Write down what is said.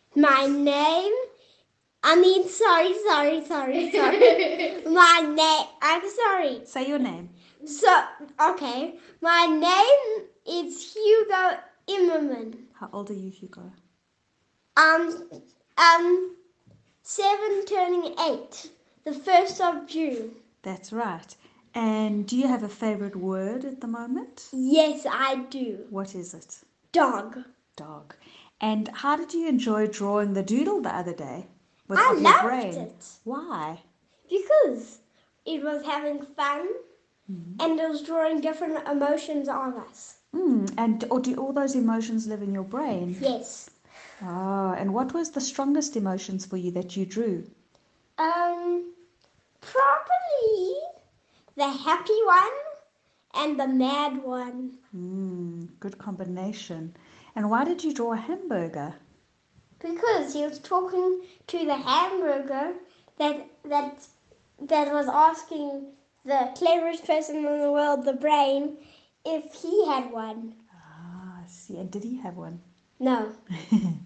My name. Sorry. My name. I'm sorry. Say your name. So, okay. My name is Hugo Immerman. How old are you, Hugo? Um, 7 turning 8. The 1st of June. That's right. And do you have a favorite word at the moment? Yes, I do. What is it? Dog. Dog. And how did you enjoy drawing the doodle the other day? I Of your loved brain? it. Why? Because it was having fun and it was drawing different emotions on us. Or do all those emotions live in your brain? Yes. Oh, and what was the strongest emotions for you that you drew? Probably the happy one and the mad one. Good combination. And why did you draw a hamburger? Because he was talking to the hamburger that was asking the cleverest person in the world, the brain, if he had one. Ah, I see. And did he have one? No.